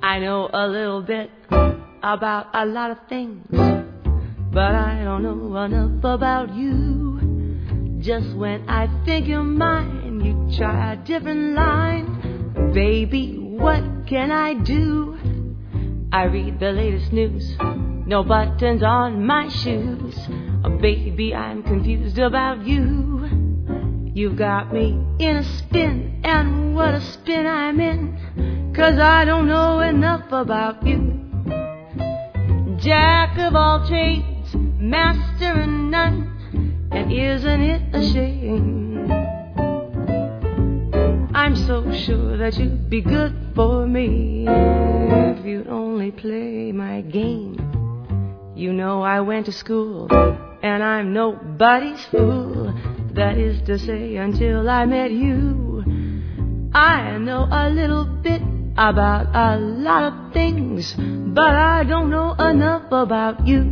I know a little bit about a lot of things, but I don't know enough about you. Just when I think you're mine, you try a different line. Baby, what can I do? I read the latest news, no buttons on my shoes. Baby, I'm confused about you. You've got me in a spin, and what a spin I'm in, 'cause I don't know enough about you. Jack of all trades, master of none, and isn't it a shame? I'm so sure that you'd be good for me if you'd only play my game. You know I went to school, and I'm nobody's fool. That is to say, until I met you. I know a little bit about a lot of things, but I don't know enough about you.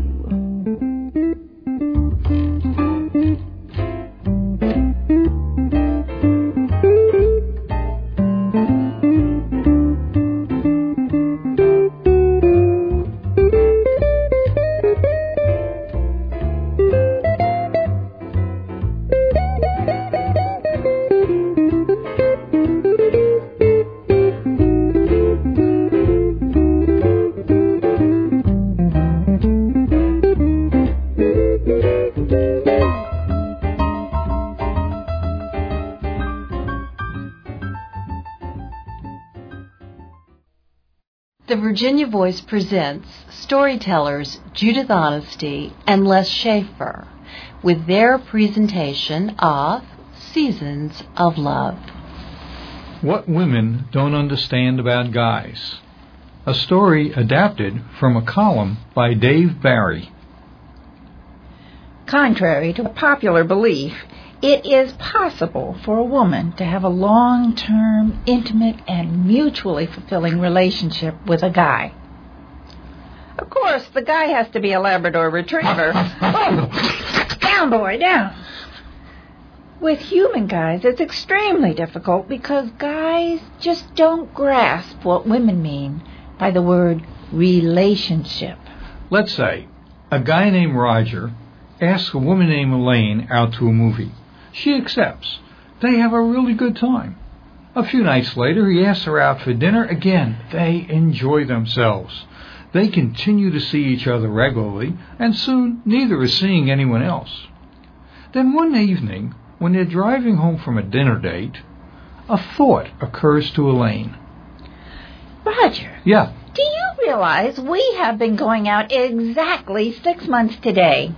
The Virginia Voice presents storytellers Judith Honesty and Les Schaefer with their presentation of Seasons of Love. What Women Don't Understand About Guys. A story adapted from a column by Dave Barry. Contrary to popular belief, it is possible for a woman to have a long-term, intimate, and mutually fulfilling relationship with a guy. Of course, the guy has to be a Labrador Retriever. Oh, down, boy, down. With human guys, it's extremely difficult because guys just don't grasp what women mean by the word relationship. Let's say a guy named Roger asks a woman named Elaine out to a movie. She accepts. They have a really good time. A few nights later, he asks her out for dinner. Again, they enjoy themselves. They continue to see each other regularly, and soon neither is seeing anyone else. Then one evening, when they're driving home from a dinner date, a thought occurs to Elaine. Roger. Yeah? Do you realize we have been going out exactly 6 months today?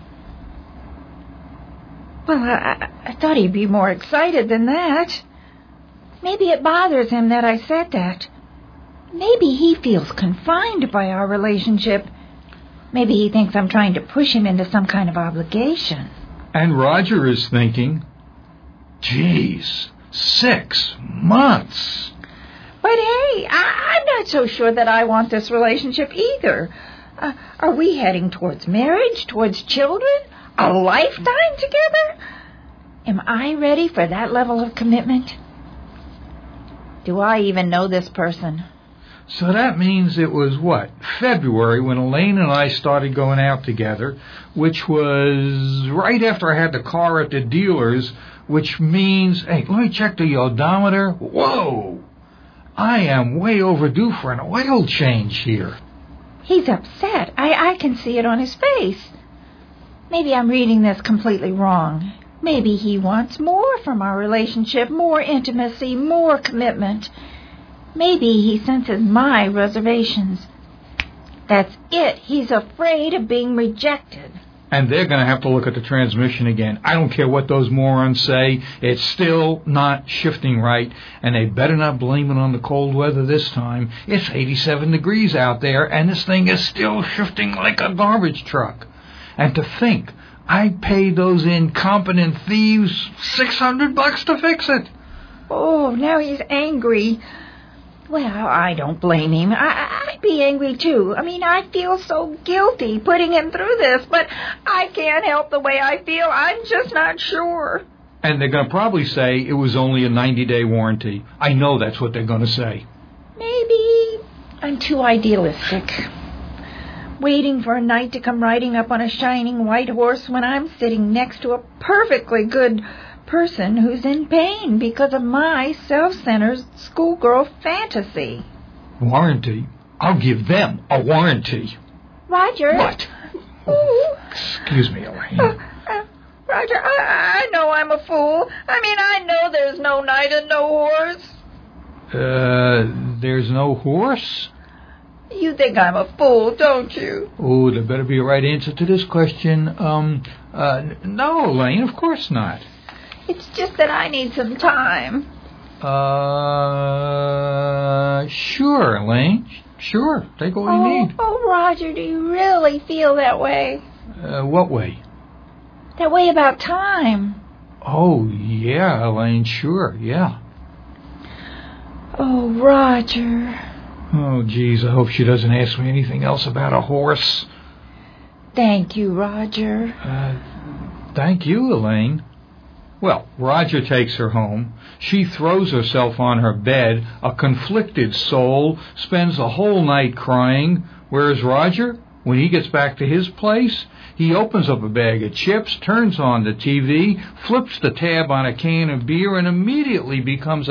Well, I thought he'd be more excited than that. Maybe it bothers him that I said that. Maybe he feels confined by our relationship. Maybe he thinks I'm trying to push him into some kind of obligation. And Roger is thinking, geez, 6 months. But hey, I'm not so sure that I want this relationship either. Are we heading towards marriage, towards children? A lifetime together? Am I ready for that level of commitment? Do I even know this person? So that means it was, February when Elaine and I started going out together, which was right after I had the car at the dealer's, which means, hey, let me check the odometer. Whoa! I am way overdue for an oil change here. He's upset. I can see it on his face. Maybe I'm reading this completely wrong. Maybe he wants more from our relationship, more intimacy, more commitment. Maybe he senses my reservations. That's it. He's afraid of being rejected. And they're going to have to look at the transmission again. I don't care what those morons say. It's still not shifting right, and they better not blame it on the cold weather this time. It's 87 degrees out there, and this thing is still shifting like a garbage truck. And to think, I paid those incompetent thieves $600 to fix it. Oh, now he's angry. Well, I don't blame him. I'd be angry, too. I mean, I feel so guilty putting him through this, but I can't help the way I feel. I'm just not sure. And they're going to probably say it was only a 90-day warranty. I know that's what they're going to say. Maybe I'm too idealistic. Waiting for a knight to come riding up on a shining white horse when I'm sitting next to a perfectly good person who's in pain because of my self-centered schoolgirl fantasy. Warranty? I'll give them a warranty. Roger. What? Ooh. Excuse me, Elaine. Roger, I know I'm a fool. I know there's no knight and no horse. There's no horse? You think I'm a fool, don't you? Oh, there better be a right answer to this question. No, Elaine, of course not. It's just that I need some time. Sure, Elaine. Sure, take all you need. Oh, Roger, do you really feel that way? What way? That way about time. Oh, yeah, Elaine, sure, yeah. Oh, Roger. Oh, geez, I hope she doesn't ask me anything else about a horse. Thank you, Roger. Thank you, Elaine. Well, Roger takes her home. She throws herself on her bed, a conflicted soul, spends the whole night crying. Whereas Roger, when he gets back to his place, he opens up a bag of chips, turns on the TV, flips the tab on a can of beer, and immediately becomes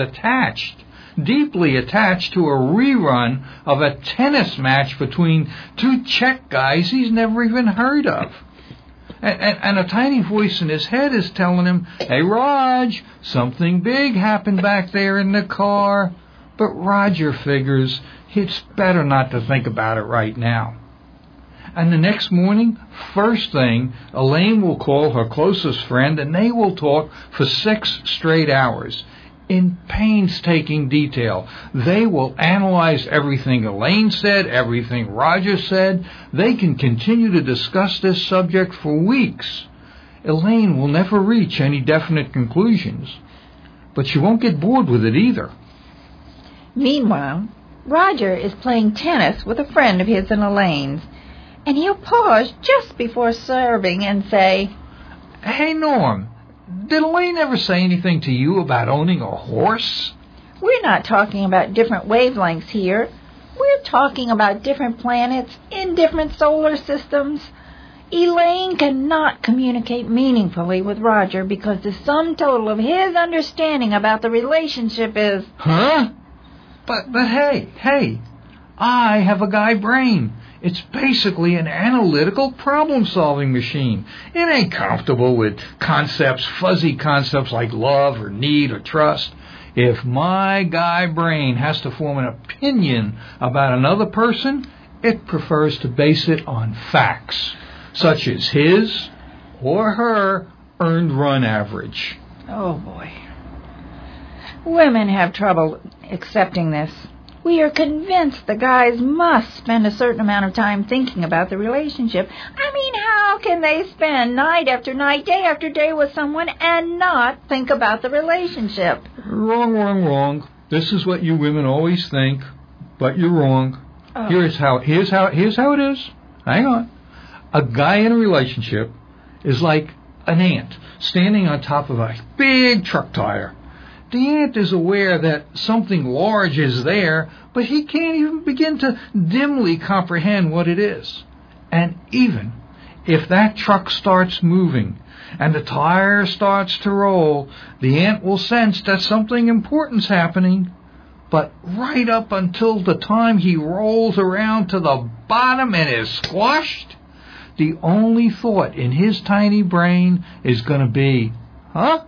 deeply attached to a rerun of a tennis match between two Czech guys he's never even heard of. And a tiny voice in his head is telling him, "Hey, Raj, something big happened back there in the car." But Roger figures it's better not to think about it right now. And the next morning, first thing, Elaine will call her closest friend, and they will talk for 6 straight hours. In painstaking detail. They will analyze everything Elaine said, everything Roger said. They can continue to discuss this subject for weeks. Elaine will never reach any definite conclusions, but she won't get bored with it either. Meanwhile, Roger is playing tennis with a friend of his and Elaine's, and he'll pause just before serving and say, "Hey, Norm, did Elaine ever say anything to you about owning a horse?" We're not talking about different wavelengths here. We're talking about different planets in different solar systems. Elaine cannot communicate meaningfully with Roger because the sum total of his understanding about the relationship is... Huh? But hey, I have a guy brain. It's basically an analytical problem-solving machine. It ain't comfortable with fuzzy concepts like love or need or trust. If my guy brain has to form an opinion about another person, it prefers to base it on facts, such as his or her earned run average. Oh, boy. Women have trouble accepting this. We are convinced the guys must spend a certain amount of time thinking about the relationship. How can they spend night after night, day after day with someone and not think about the relationship? Wrong. This is what you women always think, but you're wrong. Oh. Here's how it is. Hang on. A guy in a relationship is like an ant standing on top of a big truck tire. The ant is aware that something large is there, but he can't even begin to dimly comprehend what it is. And even if that truck starts moving and the tire starts to roll, the ant will sense that something important's happening. But right up until the time he rolls around to the bottom and is squashed, the only thought in his tiny brain is going to be, huh?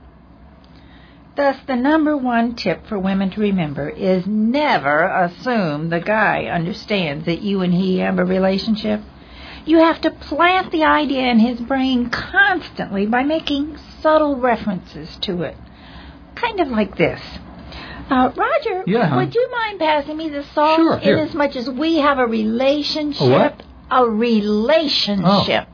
Thus, the number one tip for women to remember is never assume the guy understands that you and he have a relationship. You have to plant the idea in his brain constantly by making subtle references to it. Kind of like this. Roger, would you mind passing me the salt? Sure, here. Inasmuch as we have a relationship. A what? A relationship.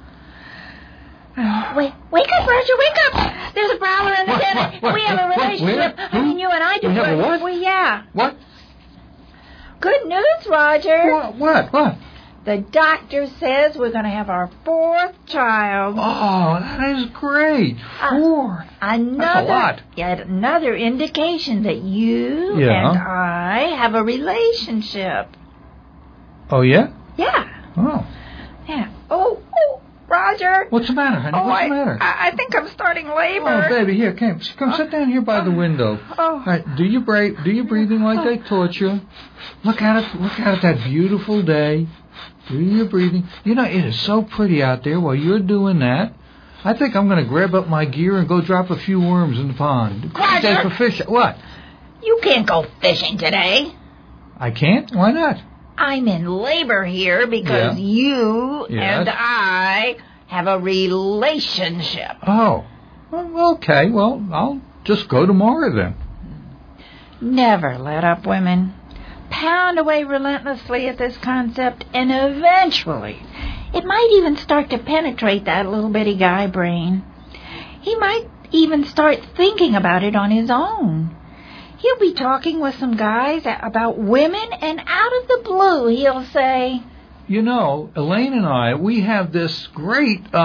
Wake up, Roger, wake up! There's a prowler in the den, and we have a relationship. You and I do. We have a what? Yeah. What? Good news, Roger. What? The doctor says we're going to have our 4th child. Oh, that is great. 4. That's a lot. Yet another indication that you and I have a relationship. Oh, yeah? Yeah. Oh. Yeah. Oh, Roger. What's the matter, honey? What's the matter? I think I'm starting labor. Oh, baby, here, come sit down here by the window. Oh. All right, do your breathing like they taught you. Look at it, that beautiful day. Do your breathing. You know, it is so pretty out there while you're doing that. I think I'm going to grab up my gear and go drop a few worms in the pond. Roger. Day for fishing. What? You can't go fishing today. I can't? Why not? I'm in labor here because you and I have a relationship. Oh. Well, okay. Well, I'll just go tomorrow then. Never let up, women. Pound away relentlessly at this concept, and eventually it might even start to penetrate that little bitty guy brain. He might even start thinking about it on his own. He'll be talking with some guys about women, and out of the blue he'll say, you know, Elaine and I, we have this great, this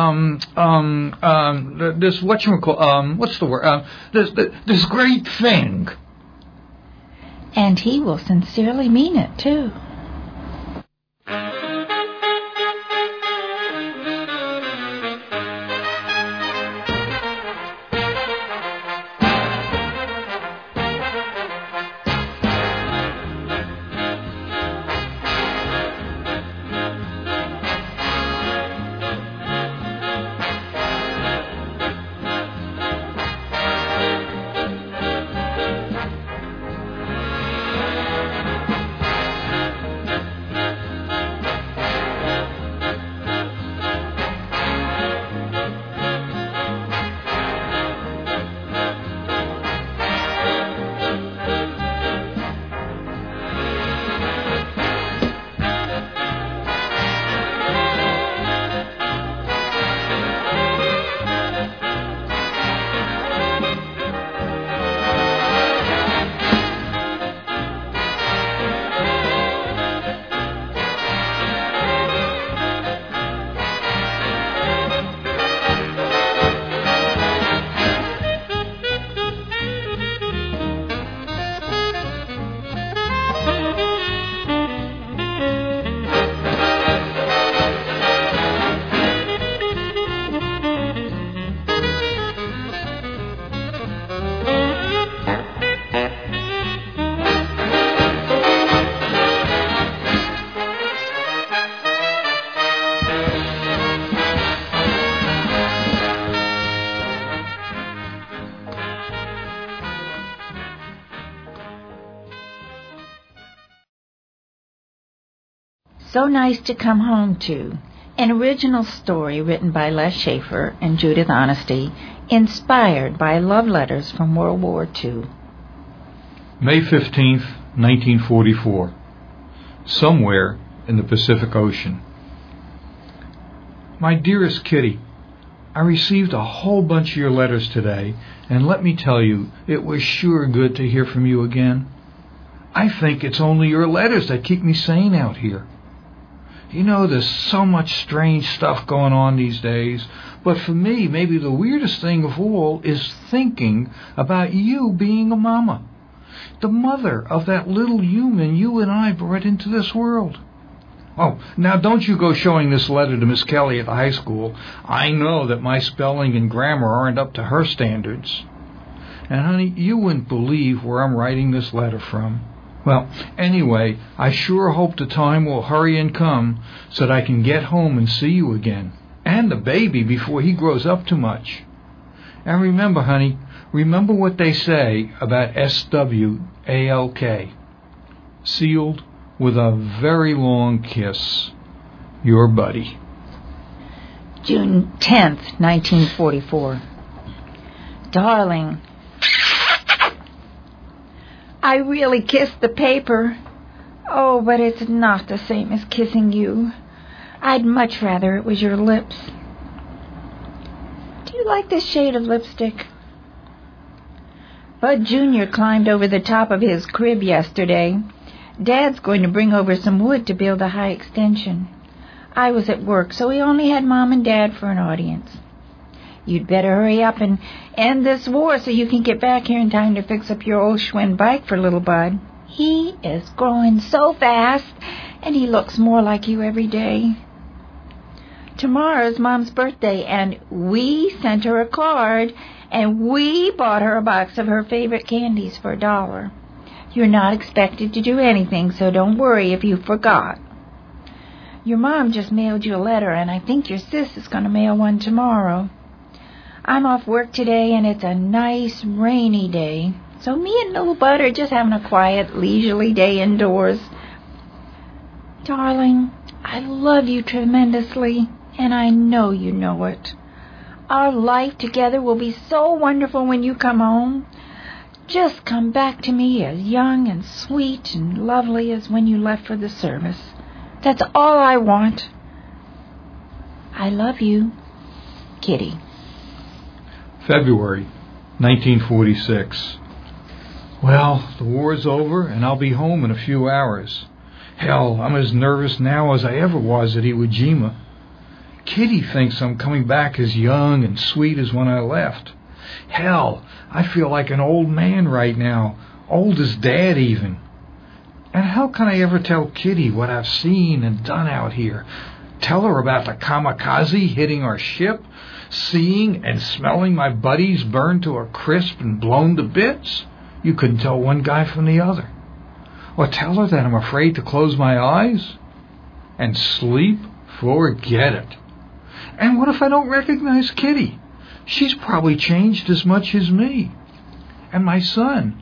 whatchamacall, what's the word, this great thing. And he will sincerely mean it, too. So Nice to Come Home To, an original story written by Les Schaefer and Judith Honesty, inspired by love letters from World War II. May 15th, 1944. Somewhere in the Pacific Ocean. My dearest Kitty, I received a whole bunch of your letters today, and let me tell you, it was sure good to hear from you again. I think it's only your letters that keep me sane out here. You know, there's so much strange stuff going on these days, but for me, maybe the weirdest thing of all is thinking about you being a mama, the mother of that little human you and I brought into this world. Oh, now don't you go showing this letter to Miss Kelly at the high school. I know that my spelling and grammar aren't up to her standards. And honey, you wouldn't believe where I'm writing this letter from. Well, anyway, I sure hope the time will hurry and come so that I can get home and see you again. And the baby before he grows up too much. And remember, honey, remember what they say about SWALK. Sealed with a very long kiss. Your Buddy. June 10th, 1944. Darling, I really kissed the paper. Oh, but it's not the same as kissing you. I'd much rather it was your lips. Do you like this shade of lipstick? Bud Jr. climbed over the top of his crib yesterday. Dad's going to bring over some wood to build a high extension. I was at work, so he only had Mom and Dad for an audience. You'd better hurry up and end this war so you can get back here in time to fix up your old Schwinn bike for little Bud. He is growing so fast, and he looks more like you every day. Tomorrow's Mom's birthday, and we sent her a card, and we bought her a box of her favorite candies for $1. You're not expected to do anything, so don't worry if you forgot. Your Mom just mailed you a letter, and I think your sis is going to mail one tomorrow. I'm off work today, and it's a nice, rainy day, so me and little Bud are just having a quiet, leisurely day indoors. Darling, I love you tremendously, and I know you know it. Our life together will be so wonderful when you come home. Just come back to me as young and sweet and lovely as when you left for the service. That's all I want. I love you, Kitty. February 1946. Well, the war's over, and I'll be home in a few hours. Hell, I'm as nervous now as I ever was at Iwo Jima. Kitty thinks I'm coming back as young and sweet as when I left. Hell, I feel like an old man right now, old as Dad even. And how can I ever tell Kitty what I've seen and done out here? Tell her about the kamikaze hitting our ship, seeing and smelling my buddies burned to a crisp and blown to bits? You couldn't tell one guy from the other. Or tell her that I'm afraid to close my eyes? And sleep? Forget it. And what if I don't recognize Kitty? She's probably changed as much as me. And my son.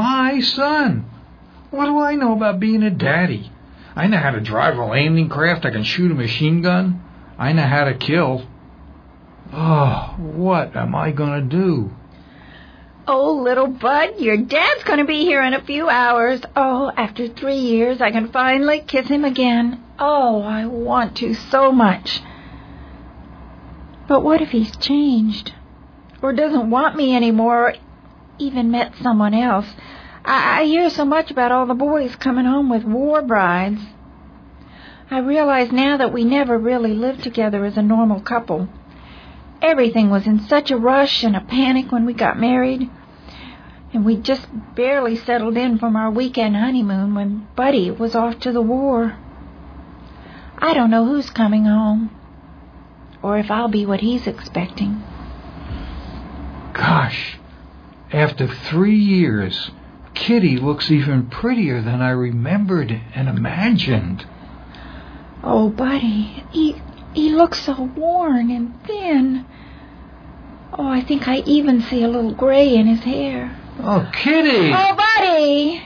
What do I know about being a daddy? I know how to drive a landing craft. I can shoot a machine gun. I know how to kill. Oh, what am I going to do? Oh, little Bud, your Dad's going to be here in a few hours. Oh, after 3 years, I can finally kiss him again. Oh, I want to so much. But what if he's changed? Or doesn't want me anymore, or even met someone else? I hear so much about all the boys coming home with war brides. I realize now that we never really lived together as a normal couple. Everything was in such a rush and a panic when we got married. And we just barely settled in from our weekend honeymoon when Buddy was off to the war. I don't know who's coming home, or if I'll be what he's expecting. Gosh, after 3 years, Kitty looks even prettier than I remembered and imagined. Oh, Buddy, he looks so worn and thin. Oh, I think I even see a little gray in his hair. Oh, Kitty! Oh, Buddy!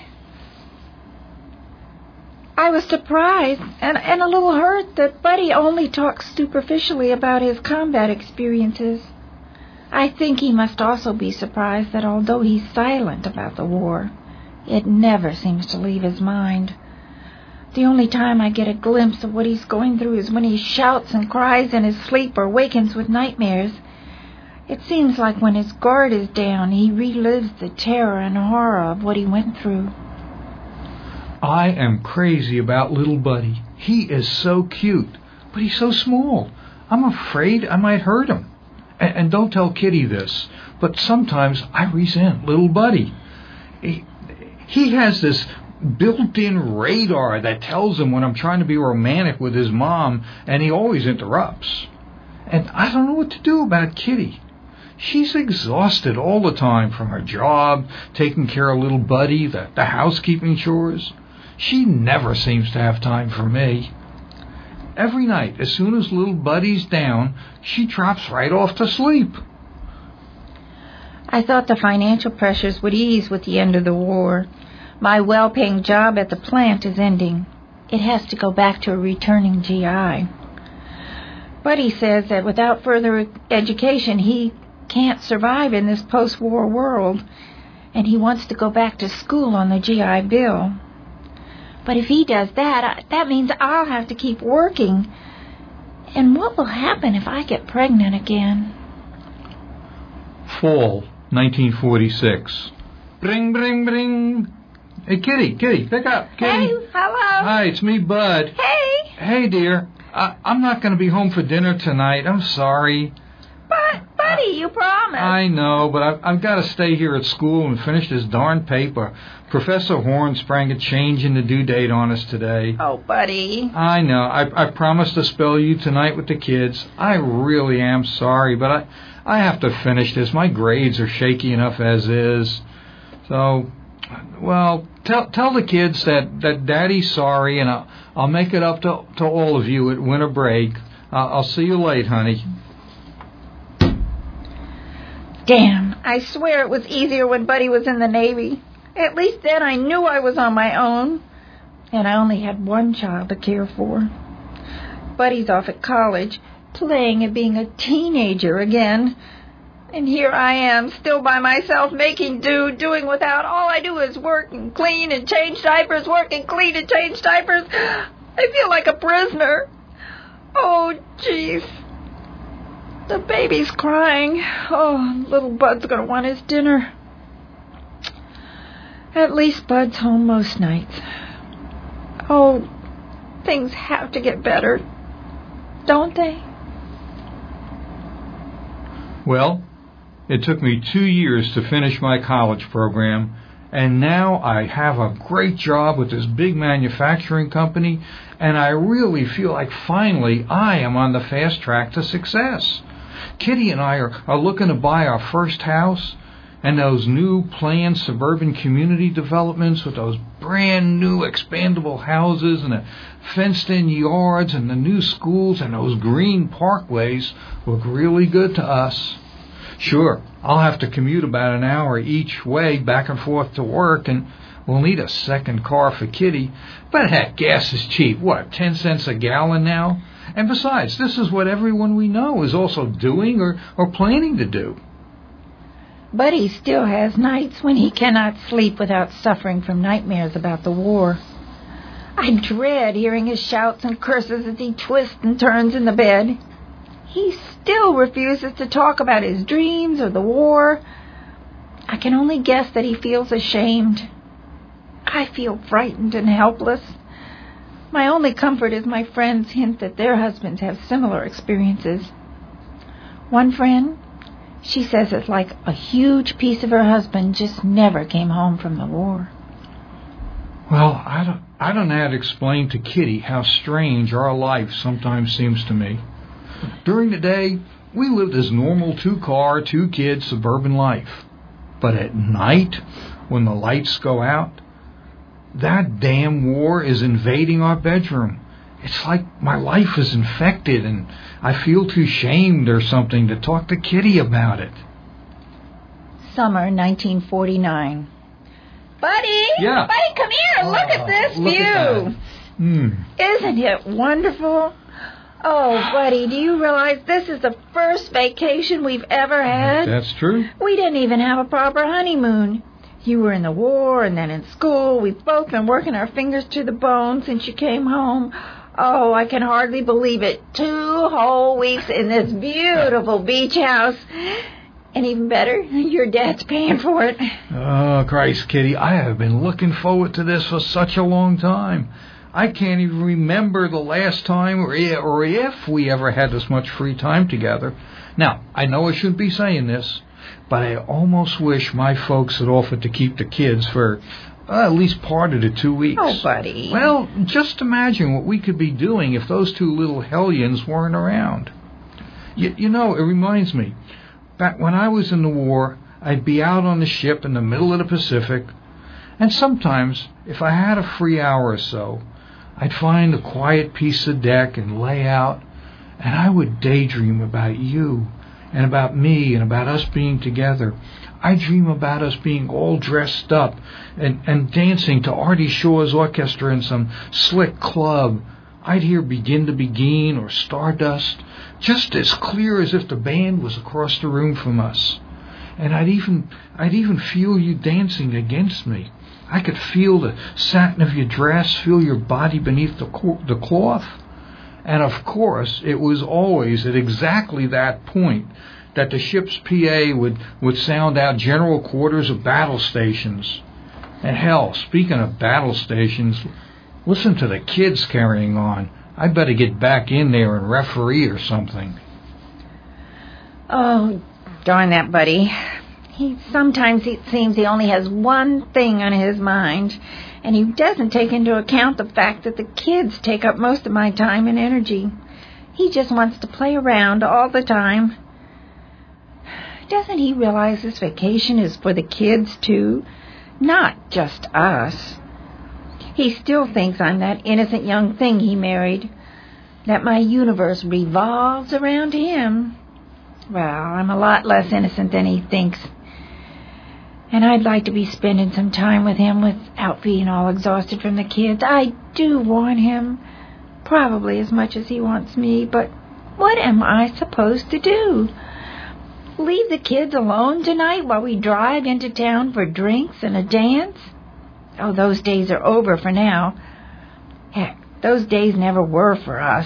I was surprised and a little hurt that Buddy only talks superficially about his combat experiences. I think he must also be surprised that although he's silent about the war, it never seems to leave his mind. The only time I get a glimpse of what he's going through is when he shouts and cries in his sleep or wakens with nightmares. It seems like when his guard is down, he relives the terror and horror of what he went through. I am crazy about little Buddy. He is so cute, but he's so small. I'm afraid I might hurt him. And don't tell Kitty this, but sometimes I resent little Buddy. He has this built-in radar that tells him when I'm trying to be romantic with his mom, and he always interrupts. And I don't know what to do about Kitty. She's exhausted all the time from her job, taking care of little Buddy, the housekeeping chores. She never seems to have time for me. Every night, as soon as little Buddy's down, she drops right off to sleep. I thought the financial pressures would ease with the end of the war. My well-paying job at the plant is ending. It has to go back to a returning GI. Buddy says that without further education, he can't survive in this post-war world, and he wants to go back to school on the GI Bill. But if he does that, that means I'll have to keep working. And what will happen if I get pregnant again? Fall 1946. Bring, bring, bring. Hey, Kitty, pick up. Kitty. Hey, hello. Hi, it's me, Bud. Hey. Hey, dear. I'm not going to be home for dinner tonight. I'm sorry. But, buddy, you promised. I know, but I've got to stay here at school and finish this darn paper. Professor Horn sprang a change in the due date on us today. Oh, buddy. I know. I promised to spell you tonight with the kids. I really am sorry, but I have to finish this. My grades are shaky enough as is. So, well, tell the kids that Daddy's sorry, and I'll make it up to all of you at winter break. I'll see you late, honey. Damn, I swear it was easier when Buddy was in the Navy. At least then I knew I was on my own. And I only had one child to care for. Buddy's off at college, playing at being a teenager again. And here I am, still by myself, making do, doing without. All I do is work and clean and change diapers, work and clean and change diapers. I feel like a prisoner. Oh, jeez. The baby's crying. Oh, little Bud's going to want his dinner. At least Bud's home most nights. Oh, things have to get better, don't they? Well, it took me 2 years to finish my college program, and now I have a great job with this big manufacturing company, and I really feel like finally I am on the fast track to success. Kitty and I are looking to buy our first house, and those new planned suburban community developments with those brand new expandable houses and the fenced-in yards and the new schools and those green parkways look really good to us. Sure, I'll have to commute about an hour each way back and forth to work, and we'll need a second car for Kitty. But heck, gas is cheap. What, 10 cents a gallon now? And besides, this is what everyone we know is also doing or planning to do. Buddy still has nights when he cannot sleep without suffering from nightmares about the war. I dread hearing his shouts and curses as he twists and turns in the bed. He still refuses to talk about his dreams or the war. I can only guess that he feels ashamed. I feel frightened and helpless. My only comfort is my friends hint that their husbands have similar experiences. One friend, she says it's like a huge piece of her husband just never came home from the war. Well, I don't know how to explain to Kitty how strange our life sometimes seems to me. During the day, we live this normal 2-car, 2-kid suburban life. But at night, when the lights go out, that damn war is invading our bedroom. It's like my life is infected, and I feel too shamed or something to talk to Kitty about it. Summer 1949. Buddy! Yeah. Buddy, come here. Look at this look view. At Isn't it wonderful? Oh, Buddy, do you realize this is the first vacation we've ever had? That's true. We didn't even have a proper honeymoon. You were in the war and then in school. We've both been working our fingers to the bone since you came home. Oh, I can hardly believe it. 2 whole weeks in this beautiful beach house. And even better, your dad's paying for it. Oh, Christ, Kitty, I have been looking forward to this for such a long time. I can't even remember the last time or if we ever had this much free time together. Now, I know I shouldn't be saying this, but I almost wish my folks had offered to keep the kids for at least part of the 2 weeks. Oh, Buddy. Well, just imagine what we could be doing if those 2 little hellions weren't around. You know, it reminds me, back when I was in the war, I'd be out on the ship in the middle of the Pacific, and sometimes, if I had a free hour or so, I'd find a quiet piece of deck and lay out, and I would daydream about you and about me and about us being together. I dream about us being all dressed up and dancing to Artie Shaw's orchestra in some slick club. I'd hear Begin to Begin or Stardust just as clear as if the band was across the room from us. And I'd even feel you dancing against me. I could feel the satin of your dress, feel your body beneath the cloth. And of course, it was always at exactly that point that the ship's PA would sound out general quarters of battle stations. And hell, speaking of battle stations, listen to the kids carrying on. I'd better get back in there and referee or something. Oh, darn that buddy. Sometimes it seems he only has one thing on his mind, and he doesn't take into account the fact that the kids take up most of my time and energy. He just wants to play around all the time. Doesn't he realize this vacation is for the kids, too? Not just us. He still thinks I'm that innocent young thing he married, that my universe revolves around him. Well, I'm a lot less innocent than he thinks. And I'd like to be spending some time with him without being all exhausted from the kids. I do want him, probably as much as he wants me, but what am I supposed to do? Leave the kids alone tonight while we drive into town for drinks and a dance? Oh, those days are over for now. Heck, those days never were for us.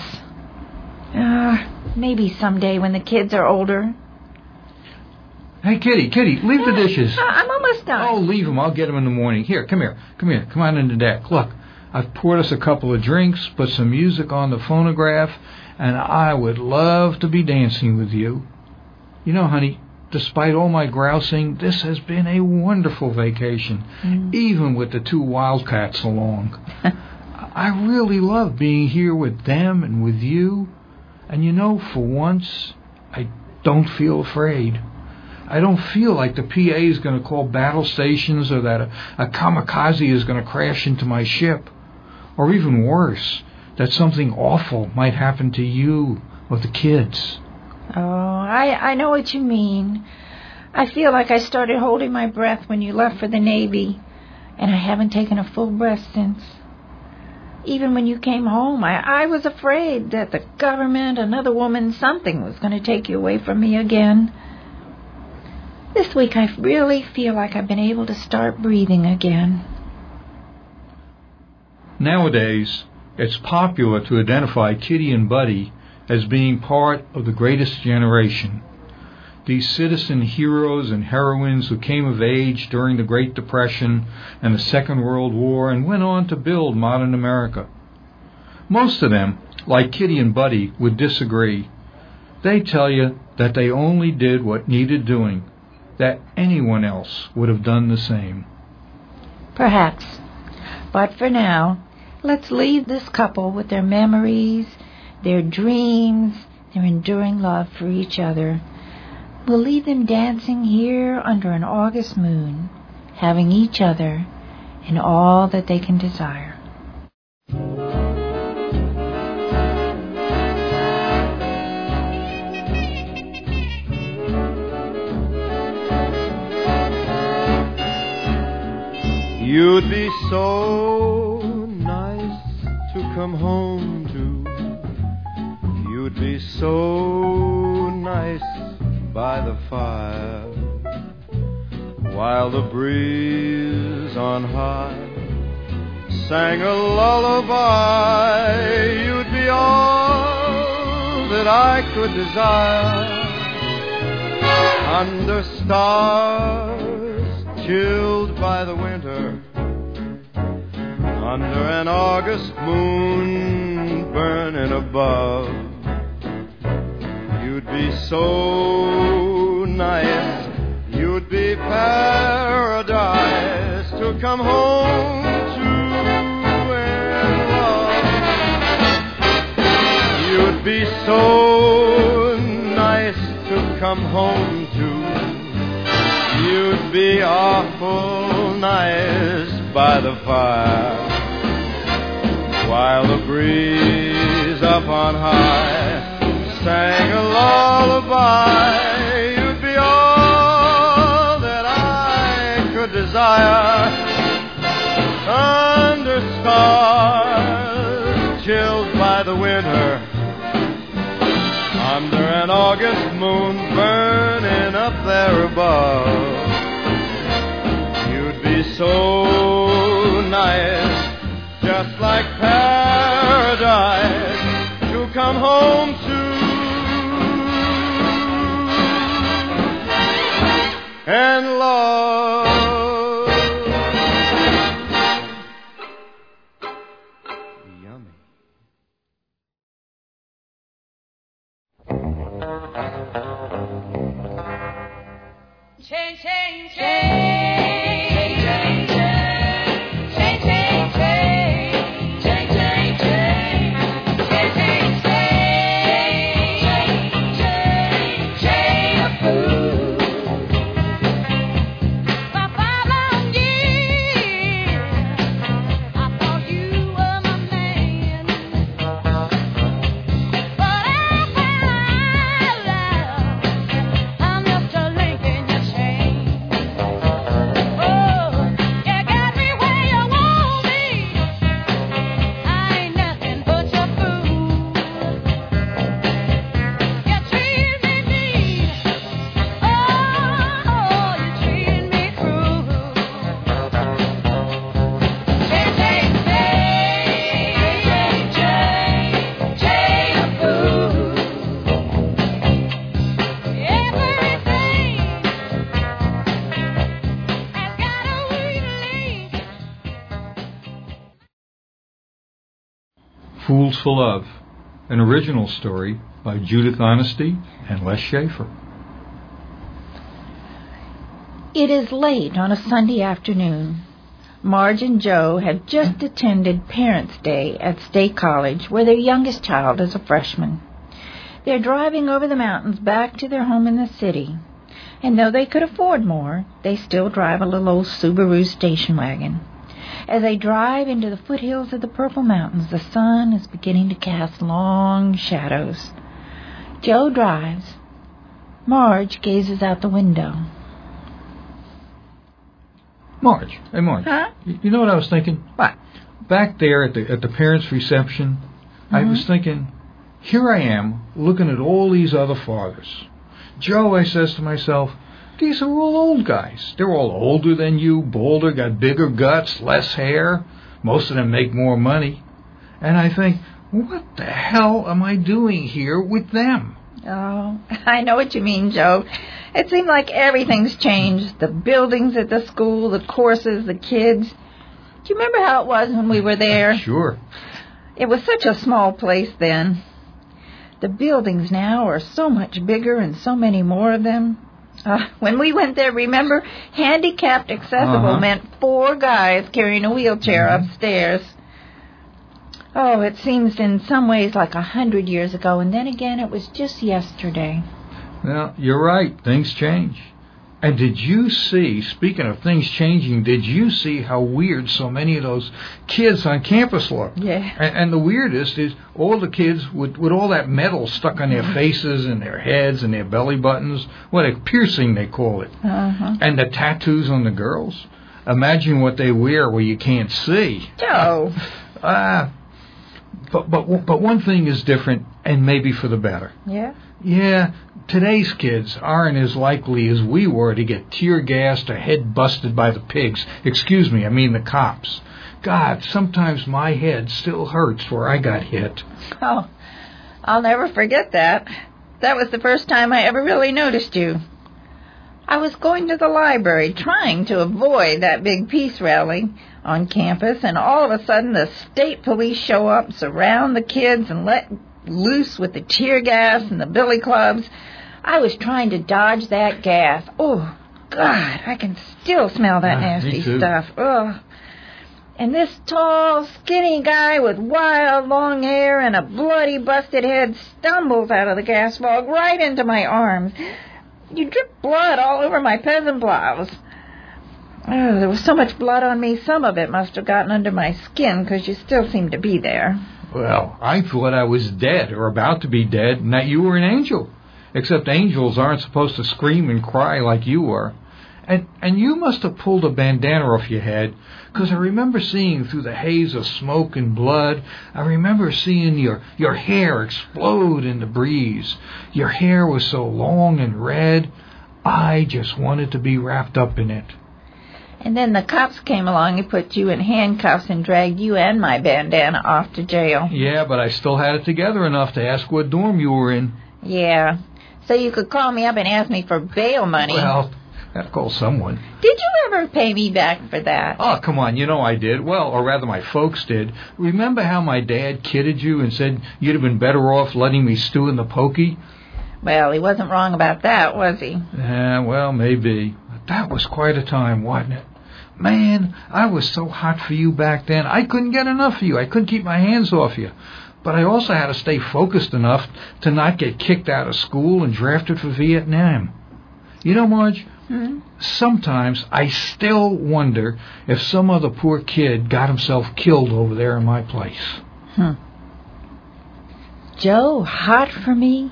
Maybe someday when the kids are older. Hey, Kitty, leave the dishes. I'm almost done. Oh, leave them. I'll get them in the morning. Here, come here. Come on in the deck. Look, I've poured us a couple of drinks, put some music on the phonograph, and I would love to be dancing with you. You know, honey, despite all my grousing, this has been a wonderful vacation, even with the 2 wildcats along. I really love being here with them and with you. And you know, for once, I don't feel afraid. I don't feel like the PA is going to call battle stations or that a kamikaze is going to crash into my ship. Or even worse, that something awful might happen to you or the kids. Oh, I know what you mean. I feel like I started holding my breath when you left for the Navy, and I haven't taken a full breath since. Even when you came home, I was afraid that the government, another woman, something was going to take you away from me again. This week I really feel like I've been able to start breathing again. Nowadays, it's popular to identify Kitty and Buddy as being part of the greatest generation. These citizen heroes and heroines who came of age during the Great Depression and the Second World War and went on to build modern America. Most of them, like Kitty and Buddy, would disagree. They tell you that they only did what needed doing, that anyone else would have done the same. Perhaps. But for now, let's leave this couple with their memories, their dreams, their enduring love for each other. We'll leave them dancing here under an August moon, having each other and all that they can desire. You'd be so nice to come home to. You'd be so nice by the fire, while the breeze on high sang a lullaby. You'd be all that I could desire, under stars chilled by the winter, under an August moon burning above. You'd be so nice, you'd be paradise to come home to and love. You'd be so nice to come home to. You'd be awful nice by the fire, while the breeze up on high sang a lullaby. You'd be all that I could desire, under stars chilled by the winter, under an August moon burning up there above. You'd be so nice, just like paradise, to come home to and love. Change, change, change. Change, change, change. Change, change, change. Change, change, change. Change, change, change. Change, change of food. For 5 long years, I thought you were my man. But I found out I'm just a link in your chain. Oh, you got me where you want me. I ain't nothing but your fool. You treat me mean. Oh, you treat me cruel. Change, change, change, change, change of food. Everything has got a weak link. Fools for Love, an original story by Judith Honesty and Les Schaefer. It is late on a Sunday afternoon. Marge and Joe have just attended Parents' Day at State College, where their youngest child is a freshman. They're driving over the mountains back to their home in the city. And though they could afford more, they still drive a little old Subaru station wagon. As they drive into the foothills of the Purple Mountains, the sun is beginning to cast long shadows. Joe drives. Marge gazes out the window. Marge, hey Marge, Huh? you know what I was thinking? What? Back there at the parents' reception, I was thinking, here I am looking at all these other fathers. Joe, I says to myself, these are all old guys. They're all older than you, bolder, got bigger guts, less hair. Most of them make more money. And I think, what the hell am I doing here with them? Oh, I know what you mean, Joe. It seemed like everything's changed. The buildings at the school, the courses, the kids. Do you remember how it was when we were there? Sure. It was such a small place then. The buildings now are so much bigger and so many more of them. When we went there, remember, handicapped accessible meant 4 guys carrying a wheelchair upstairs. Oh, it seems in some ways like 100 years ago, and then again it was just yesterday. Well, you're right. Things change. And did you see, speaking of things changing, did you see how weird so many of those kids on campus look? Yeah. And the weirdest is all the kids with all that metal stuck on their faces and their heads and their belly buttons. What a piercing, they call it. And the tattoos on the girls. Imagine what they wear where you can't see. Joe. But one thing is different, and maybe for the better. Yeah? Yeah, today's kids aren't as likely as we were to get tear-gassed or head-busted by the pigs. Excuse me, I mean the cops. God, sometimes my head still hurts where I got hit. Oh, I'll never forget that. That was the first time I ever really noticed you. I was going to the library, trying to avoid that big peace rally on campus, and all of a sudden the state police show up, surround the kids, and let loose with the tear gas and the billy clubs. I was trying to dodge that gas. Oh, God, I can still smell that nasty stuff. Ugh. And this tall, skinny guy with wild, long hair and a bloody, busted head stumbles out of the gas fog right into my arms. You dripped blood all over my peasant blouse. Oh, there was so much blood on me, some of it must have gotten under my skin, because you still seem to be there. Well, I thought I was dead or about to be dead and that you were an angel. Except angels aren't supposed to scream and cry like you were. And you must have pulled a bandana off your head, because I remember seeing through the haze of smoke and blood, I remember seeing your hair explode in the breeze. Your hair was so long and red, I just wanted to be wrapped up in it. And then the cops came along and put you in handcuffs and dragged you and my bandana off to jail. Yeah, but I still had it together enough to ask what dorm you were in. Yeah, so you could call me up and ask me for bail money. Well, I'd call someone. Did you ever pay me back for that? Oh, come on, you know I did. Well, or rather my folks did. Remember how my dad kidded you and said you'd have been better off letting me stew in the pokey? Well, he wasn't wrong about that, was he? Yeah, well, maybe. That was quite a time, wasn't it? Man, I was so hot for you back then. I couldn't get enough of you. I couldn't keep my hands off you. But I also had to stay focused enough to not get kicked out of school and drafted for Vietnam. You know, Marge, sometimes I still wonder if some other poor kid got himself killed over there in my place. Joe, hot for me?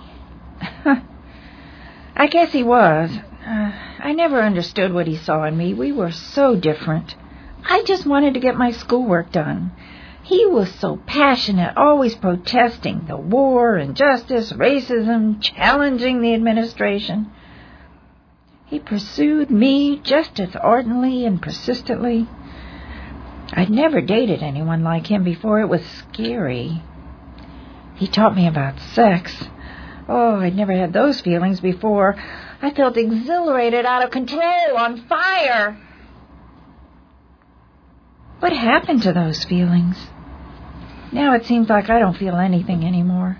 I guess he was. I never understood what he saw in me. We were so different. I just wanted to get my schoolwork done. He was so passionate, always protesting the war, injustice, racism, challenging the administration. He pursued me just as ardently and persistently. I'd never dated anyone like him before. It was scary. He taught me about sex. Oh, I'd never had those feelings before. I felt exhilarated, out of control, on fire. What happened to those feelings? Now it seems like I don't feel anything anymore.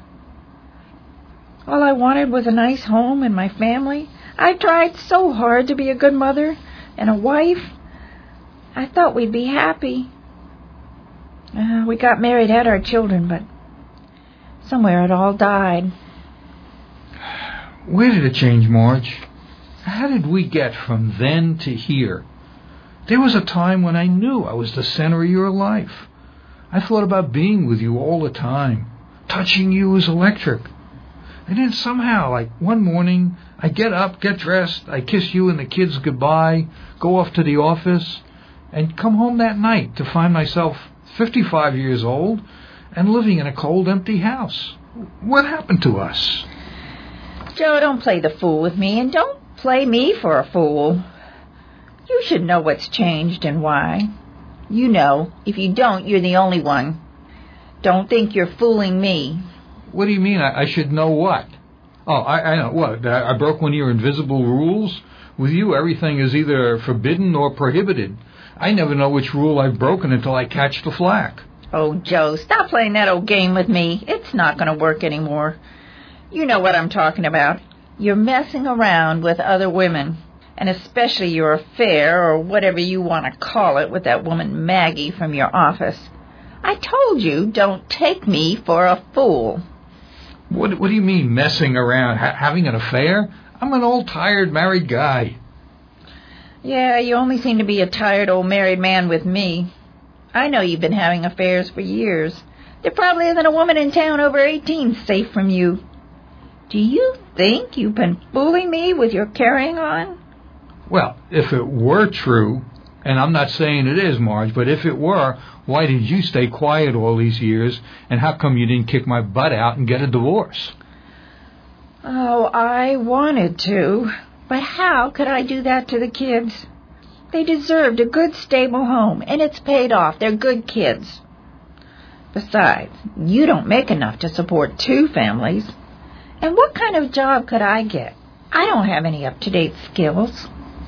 All I wanted was a nice home and my family. I tried so hard to be a good mother and a wife. I thought we'd be happy. We got married, had our children, but somewhere it all died. Where did it change, Marge? How did we get from then to here? There was a time when I knew I was the center of your life. I thought about being with you all the time. Touching you was electric. And then somehow, like one morning, I get up, get dressed, I kiss you and the kids goodbye, go off to the office, and come home that night to find myself 55 years old and living in a cold, empty house. What happened to us? Joe, don't play the fool with me, and don't play me for a fool. You should know what's changed and why. You know. If you don't, you're the only one. Don't think you're fooling me. What do you mean I should know what? Oh, I know. What? I broke one of your invisible rules? With you, everything is either forbidden or prohibited. I never know which rule I've broken until I catch the flack. Oh, Joe, stop playing that old game with me. It's not going to work anymore. You know what I'm talking about. You're messing around with other women, and especially your affair, or whatever you want to call it, with that woman Maggie from your office. I told you, don't take me for a fool. What do you mean, messing around? Having an affair? I'm an old, tired, married guy. Yeah, you only seem to be a tired old married man with me. I know you've been having affairs for years. There probably isn't a woman in town over 18 safe from you. Do you think you've been fooling me with your carrying on? Well, if it were true, and I'm not saying it is, Marge, but if it were, why did you stay quiet all these years, and how come you didn't kick my butt out and get a divorce? Oh, I wanted to, but how could I do that to the kids? They deserved a good, stable home, and it's paid off. They're good kids. Besides, you don't make enough to support 2 families. And what kind of job could I get? I don't have any up-to-date skills.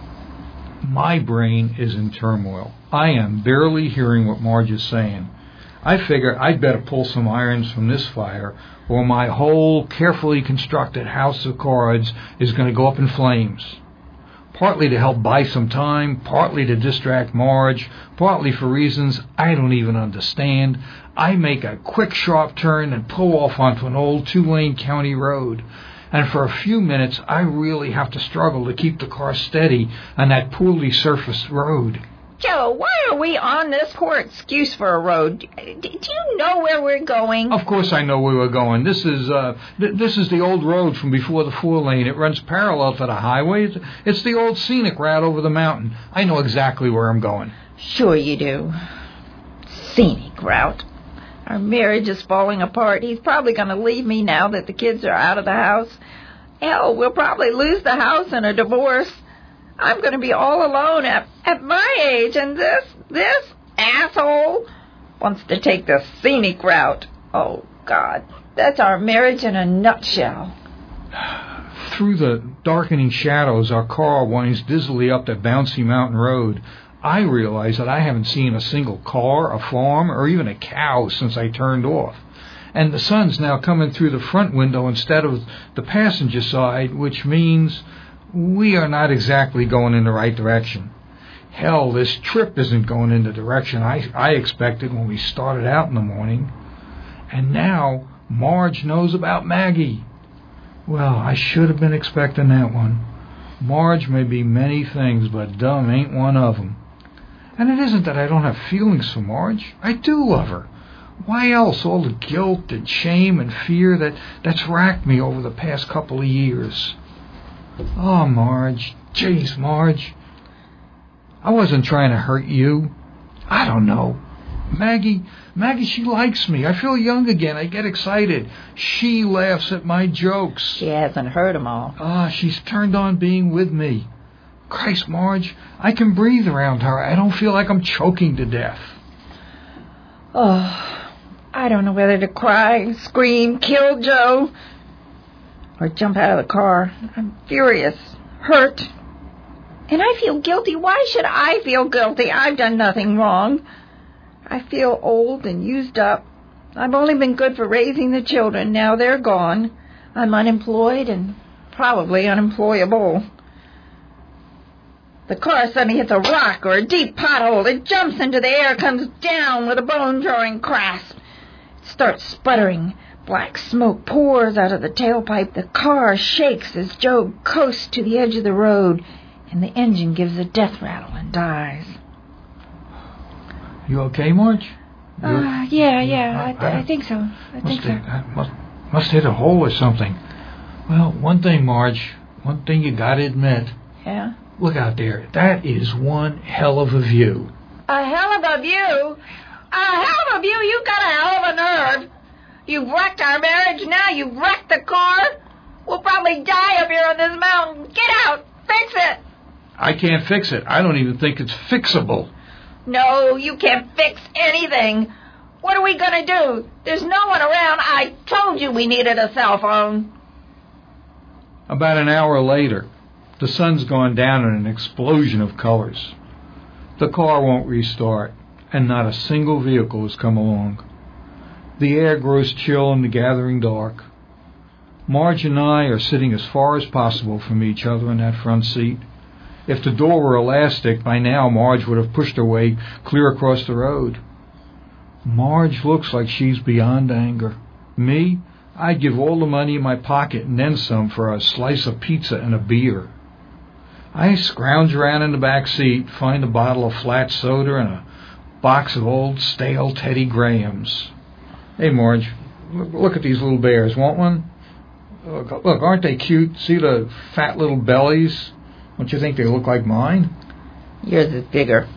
My brain is in turmoil. I am barely hearing what Marge is saying. I figure I'd better pull some irons from this fire, or my whole carefully constructed house of cards is going to go up in flames. Partly to help buy some time, partly to distract Marge, partly for reasons I don't even understand, I make a quick, sharp turn and pull off onto an old 2-lane county road. And for a few minutes, I really have to struggle to keep the car steady on that poorly surfaced road. Joe, why are we on this poor excuse for a road? Do you know where we're going? Of course I know where we're going. This is the old road from before the 4-lane. It runs parallel to the highway. It's the old scenic route over the mountain. I know exactly where I'm going. Sure you do. Scenic route. Our marriage is falling apart. He's probably going to leave me now that the kids are out of the house. Hell, we'll probably lose the house in a divorce. I'm going to be all alone at my age, and this asshole wants to take the scenic route. Oh, God, that's our marriage in a nutshell. Through the darkening shadows, our car winds dizzily up that bouncy mountain road. I realize that I haven't seen a single car, a farm, or even a cow since I turned off. And the sun's now coming through the front window instead of the passenger side, which means We are not exactly going in the right direction. Hell, this trip isn't going in the direction I expected when we started out in the morning. And now Marge knows about Maggie. Well, I should have been expecting that one. Marge may be many things, but dumb ain't one of them. And it isn't that I don't have feelings for Marge. I do love her. Why else all the guilt and shame and fear that's racked me over the past couple of years? Oh, Marge. Jeez, Marge. I wasn't trying to hurt you. I don't know. Maggie, she likes me. I feel young again. I get excited. She laughs at my jokes. She hasn't heard them all. She's turned on being with me. Christ, Marge, I can breathe around her. I don't feel like I'm choking to death. Oh, I don't know whether to cry, scream, kill Joe, or jump out of the car. I'm furious, hurt, and I feel guilty. Why should I feel guilty? I've done nothing wrong. I feel old and used up. I've only been good for raising the children. Now they're gone. I'm unemployed and probably unemployable. The car suddenly hits a rock or a deep pothole. It jumps into the air, comes down with a bone-drawing crash. It starts sputtering. Black smoke pours out of the tailpipe. The car shakes as Joe coasts to the edge of the road, and the engine gives a death rattle and dies. You okay, Marge? Yeah, I think so. Must hit a hole or something. Well, one thing, Marge, one thing you gotta admit. Yeah? Look out there. That is one hell of a view. A hell of a view? A hell of a view? You got a hell of a nerve. You've wrecked our marriage, now you've wrecked the car. We'll probably die up here on this mountain. Get out! Fix it! I can't fix it. I don't even think it's fixable. No, you can't fix anything. What are we going to do? There's no one around. I told you we needed a cell phone. About an hour later, the sun's gone down in an explosion of colors. The car won't restart, and not a single vehicle has come along. The air grows chill in the gathering dark. Marge and I are sitting as far as possible from each other in that front seat. If the door were elastic, by now Marge would have pushed her way clear across the road. Marge looks like she's beyond anger. Me, I'd give all the money in my pocket and then some for a slice of pizza and a beer. I scrounge around in the back seat, find a bottle of flat soda and a box of old stale Teddy Grahams. Hey, Marge, look at these little bears. Want one? Look, aren't they cute? See the fat little bellies? Don't you think they look like mine? Yours is bigger.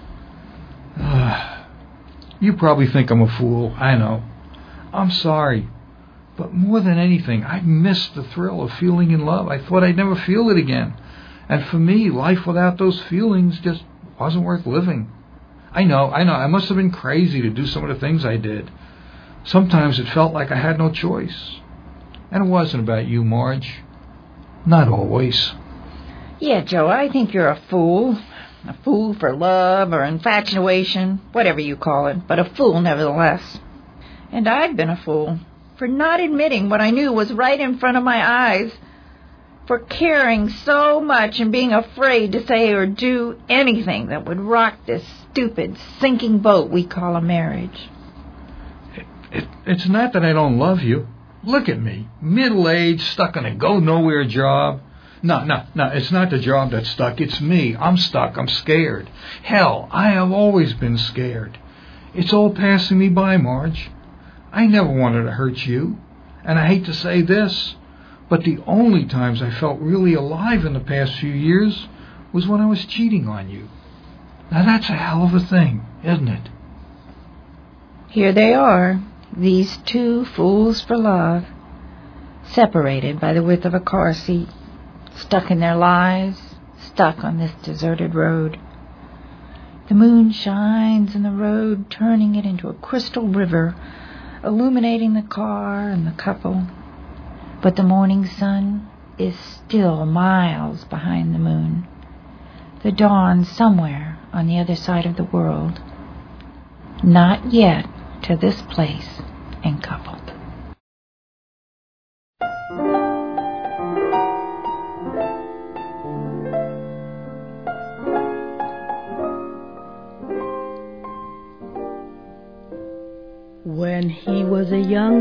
You probably think I'm a fool. I know. I'm sorry. But more than anything, I missed the thrill of feeling in love. I thought I'd never feel it again. And for me, life without those feelings just wasn't worth living. I know. I must have been crazy to do some of the things I did. Sometimes it felt like I had no choice. And it wasn't about you, Marge. Not always. Yeah, Joe, I think you're a fool. A fool for love or infatuation, whatever you call it, but a fool nevertheless. And I've been a fool for not admitting what I knew was right in front of my eyes, for caring so much and being afraid to say or do anything that would rock this stupid, sinking boat we call a marriage. It's not that I don't love you. Look at me, middle-aged, stuck in a go-nowhere job. No, it's not the job that's stuck. It's me. I'm stuck. I'm scared. Hell, I have always been scared. It's all passing me by, Marge. I never wanted to hurt you. And I hate to say this, but the only times I felt really alive in the past few years was when I was cheating on you. Now that's a hell of a thing, isn't it? Here they are, these two fools for love, separated by the width of a car seat. Stuck in their lives, stuck on this deserted road. The moon shines in the road, turning it into a crystal river, illuminating the car and the couple. But the morning sun is still miles behind the moon. The dawn somewhere on the other side of the world. Not yet to this place and couple.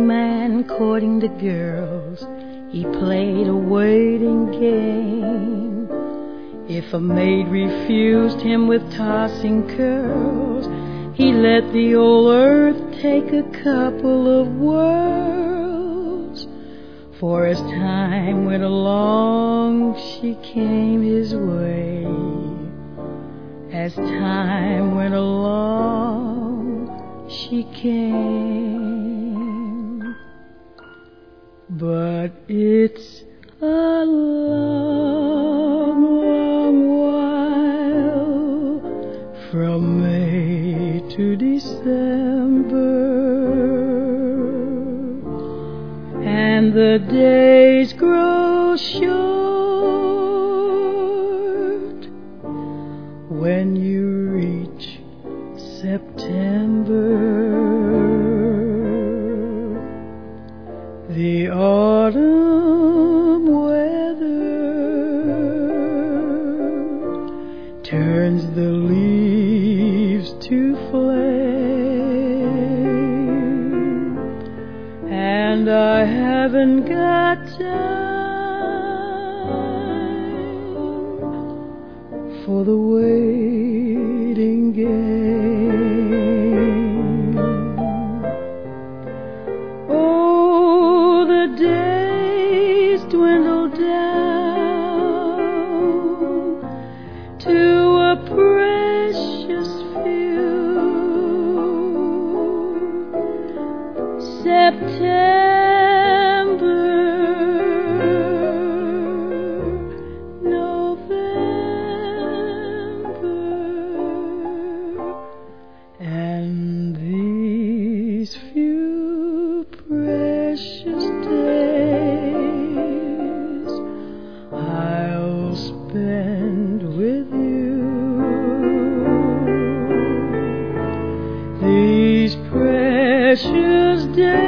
man courting the girls, he played a waiting game. If a maid refused him with tossing curls, he let the old earth take a couple of whirls. For as time went along, she came his way. As time went along, she came. But it's a long, long while from May to December, and the days grow short when you reach September. The autumn weather turns the leaves to flame, and I haven't got time for the waiting game. Oh, the days dwindle down to a precious few. September, November, and these few precious days I'll spend with you. These precious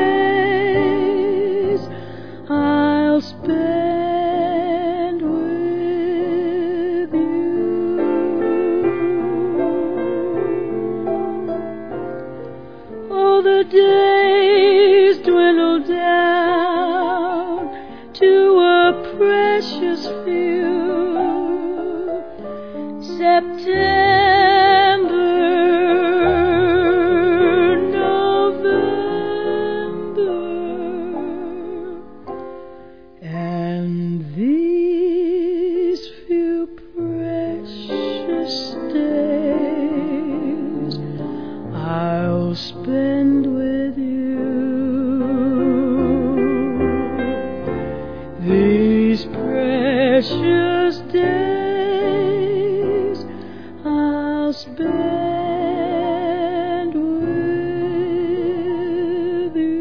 days I'll spend with you. Oh, the days dwindle down to a precious few. September, November, and these few precious days I'll spend with you. These precious days I'll spend with you.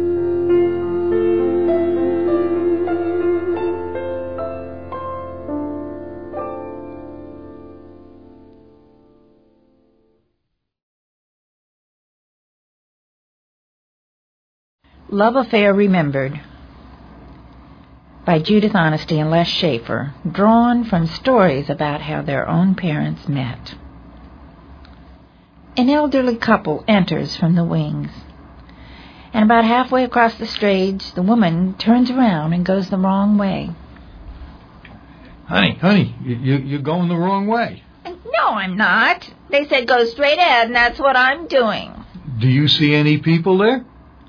Love Affair Remembered by Judith Honesty and Les Schaefer, drawn from stories about how their own parents met. An elderly couple enters from the wings, and about halfway across the stage, the woman turns around and goes the wrong way. Honey, you're going the wrong way. No, I'm not. They said go straight ahead, and that's what I'm doing. Do you see any people there?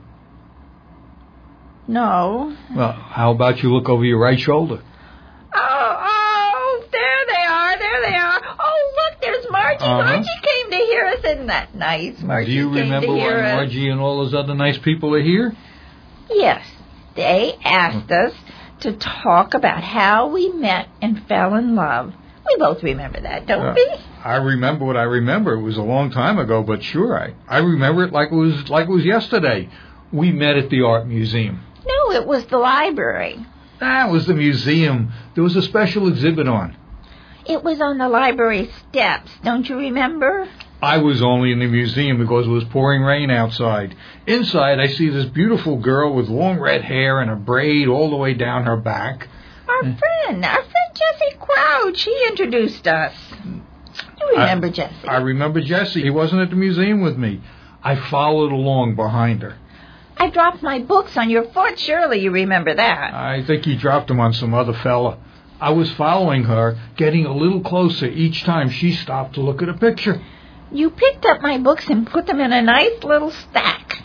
No. Well, how about you look over your right shoulder? Oh, there they are. Oh, look, there's Margie. Margie came to hear us. Isn't that nice? Margie Do you remember why Margie and all those other nice people are here? Yes. They asked us to talk about how we met and fell in love. We both remember that, don't we? I remember what I remember. It was a long time ago, but sure, I remember it like it was yesterday. We met at the art museum. No, it was the library. That was the museum. There was a special exhibit on. It was on the library steps, don't you remember? I was only in the museum because it was pouring rain outside. Inside, I see this beautiful girl with long red hair and a braid all the way down her back. Our friend Jessie Crouch. She introduced us. You remember Jessie? I remember Jessie. He wasn't at the museum with me. I followed along behind her. I dropped my books on your foot. Surely you remember that. I think you dropped them on some other fella. I was following her, getting a little closer each time she stopped to look at a picture. You picked up my books and put them in a nice little stack.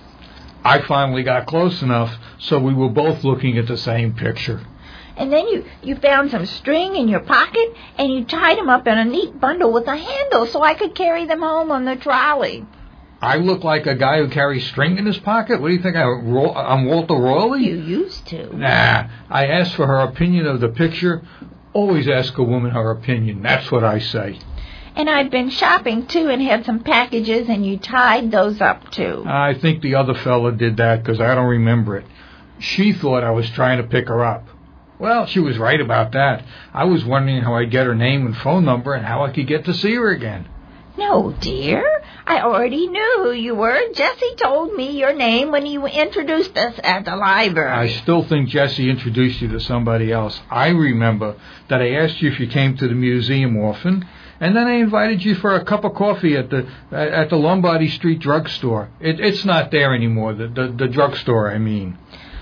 I finally got close enough so we were both looking at the same picture. And then you found some string in your pocket and you tied them up in a neat bundle with a handle so I could carry them home on the trolley. I look like a guy who carries string in his pocket? What do you think, I'm Walter Raleigh? You used to. Nah, I asked for her opinion of the picture. Always ask a woman her opinion. That's what I say. And I'd been shopping, too, and had some packages, and you tied those up, too. I think the other fella did that because I don't remember it. She thought I was trying to pick her up. Well, she was right about that. I was wondering how I'd get her name and phone number and how I could get to see her again. No, dear. I already knew who you were. Jessie told me your name when you introduced us at the library. I still think Jessie introduced you to somebody else. I remember that I asked you if you came to the museum often, and then I invited you for a cup of coffee at the Lombardy Street drugstore. It's not there anymore, the drugstore, I mean.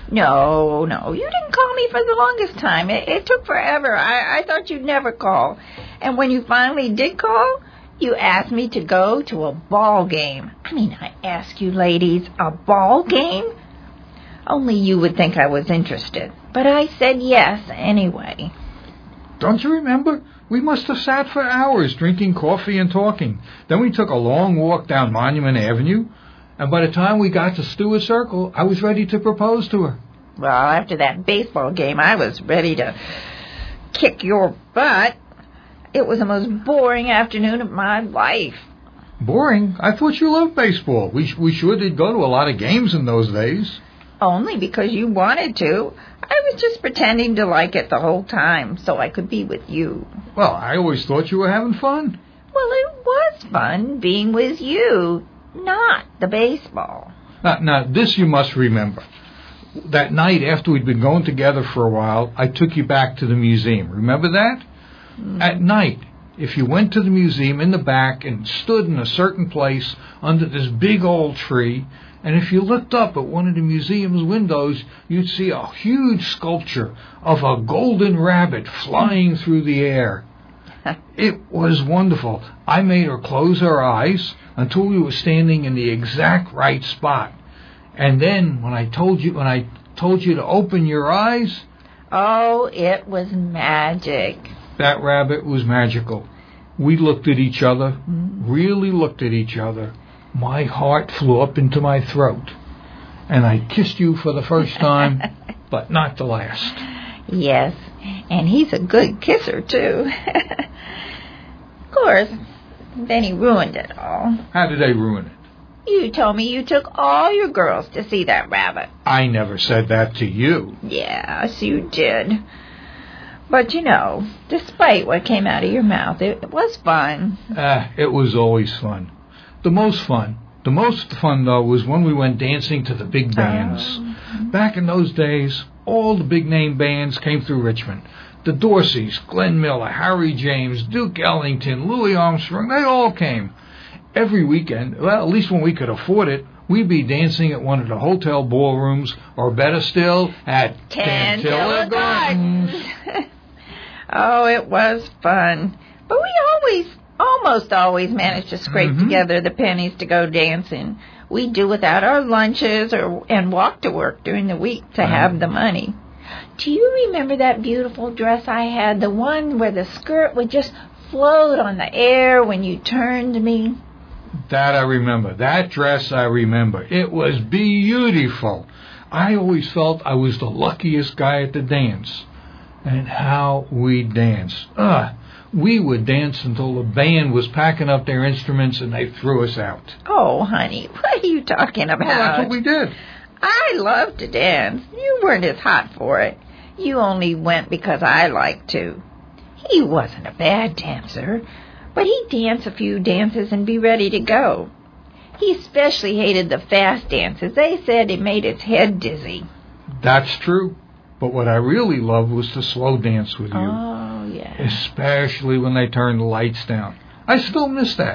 No, you didn't call me for the longest time. It took forever. I thought you'd never call. And when you finally did call, you asked me to go to a ball game. I mean, I ask you ladies, a ball game? Only you would think I was interested. But I said yes anyway. Don't you remember? We must have sat for hours drinking coffee and talking. Then we took a long walk down Monument Avenue. And by the time we got to Stewart Circle, I was ready to propose to her. Well, after that baseball game, I was ready to kick your butt. It was the most boring afternoon of my life. Boring? I thought you loved baseball. We sure did go to a lot of games in those days. Only because you wanted to. I was just pretending to like it the whole time so I could be with you. Well, I always thought you were having fun. Well, it was fun being with you, not the baseball. Now, this you must remember. That night after we'd been going together for a while, I took you back to the museum. Remember that? At night, if you went to the museum in the back and stood in a certain place under this big old tree, and if you looked up at one of the museum's windows, you'd see a huge sculpture of a golden rabbit flying through the air. It was wonderful. I made her close her eyes until we were standing in the exact right spot. And then when I told you to open your eyes, oh, it was magic. That rabbit was magical. We looked at each other, really looked at each other. My heart flew up into my throat. And I kissed you for the first time, but not the last. Yes, and he's a good kisser, too. Of course, then he ruined it all. How did they ruin it? You told me you took all your girls to see that rabbit. I never said that to you. Yes, you did. But, you know, despite what came out of your mouth, it was fun. It was always fun. The most fun, though, was when we went dancing to the big bands. Back in those days, all the big-name bands came through Richmond. The Dorseys, Glenn Miller, Harry James, Duke Ellington, Louis Armstrong, they all came. Every weekend, well, at least when we could afford it, we'd be dancing at one of the hotel ballrooms, or better still, at Tantilla Gardens. Oh, it was fun. But we almost always managed to scrape together the pennies to go dancing. We'd do without our lunches and walk to work during the week to have the money. Do you remember that beautiful dress I had, the one where the skirt would just float on the air when you turned to me? That I remember. That dress I remember. It was beautiful. I always felt I was the luckiest guy at the dance. And how we danced. We would dance until the band was packing up their instruments and they threw us out. Oh, honey, what are you talking about? Well, that's what we did. I love to dance. You weren't as hot for it. You only went because I liked to. He wasn't a bad dancer, but he'd dance a few dances and be ready to go. He especially hated the fast dances. They said it made his head dizzy. That's true. But what I really loved was to slow dance with you. Oh, yeah. Especially when they turned the lights down. I still miss that.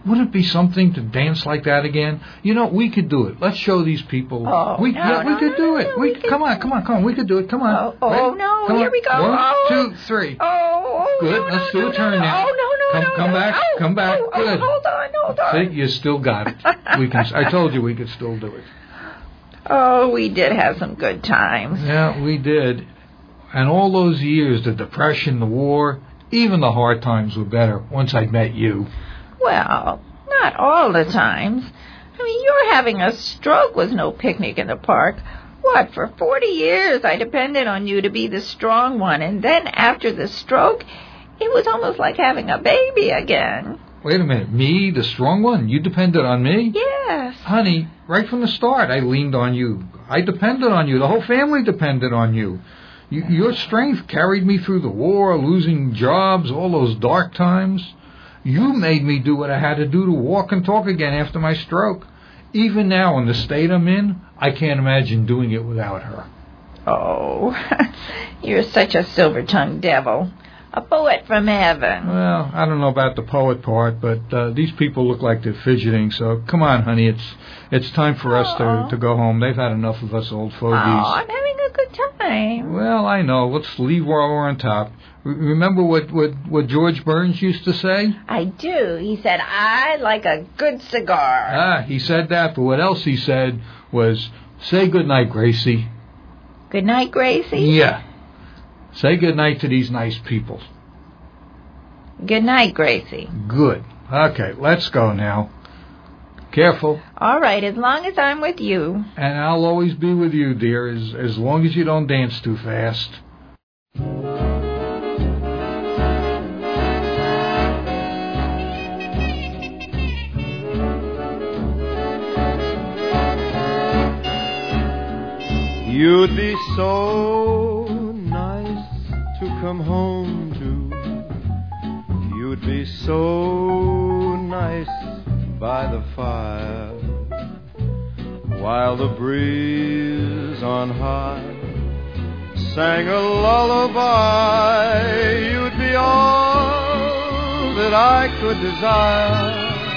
Wouldn't it be something to dance like that again? You know, we could do it. Let's show these people. We could do it. Come on. We could do it. Come on. Here we go. 1, 2, 3. Good. Let's do a turn now. Come back. Good. Hold on. See, you still got it. I told you we could still do it. Oh, we did have some good times. Yeah, we did. And all those years, the depression, the war, even the hard times were better once I met you. Well, not all the times. I mean, your having a stroke was no picnic in the park. What, for 40 years I depended on you to be the strong one, and then after the stroke, it was almost like having a baby again. Wait a minute, me, the strong one? You depended on me? Yes. Honey, right from the start I leaned on you. I depended on you. The whole family depended on you. Your strength carried me through the war, losing jobs, all those dark times. You made me do what I had to do to walk and talk again after my stroke. Even now, in the state I'm in, I can't imagine doing it without her. Oh, you're such a silver-tongued devil. A poet from heaven. Well, I don't know about the poet part, but these people look like they're fidgeting, so come on, honey, it's time for us to go home. They've had enough of us old fogies. Oh, I'm having a good time. Well, I know. Let's leave while we're on top. Remember what George Burns used to say? I do. He said, I like a good cigar. He said that, but what else he said was, say goodnight, Gracie. Good night, Gracie? Yeah. Say goodnight to these nice people. Good night, Gracie. Good. Okay, let's go now. Careful. All right, as long as I'm with you. And I'll always be with you, dear, as long as you don't dance too fast. You'd be so nice to come home to. You'd be so nice by the fire, while the breeze on high sang a lullaby. You'd be all that I could desire,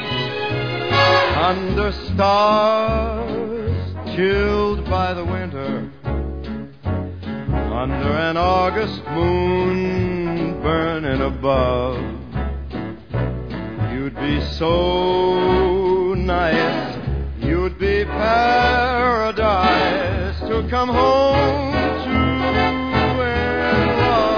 under stars chilled by the winter, under an August moon burning above. You'd be so nice, you'd be paradise to come home to in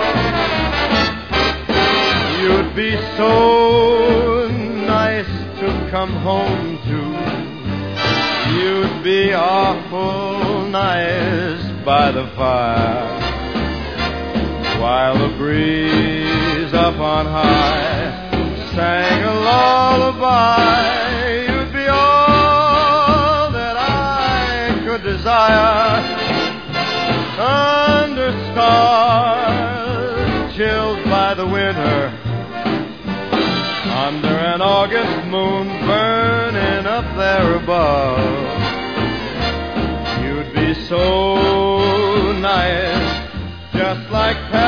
love. You'd be so nice to come home to. You'd be awful nice by the fire, while the breeze up on high sang a lullaby. You'd be all that I could desire, under stars chilled by the winter, under an August moon burning up there above. You'd be so nice, just like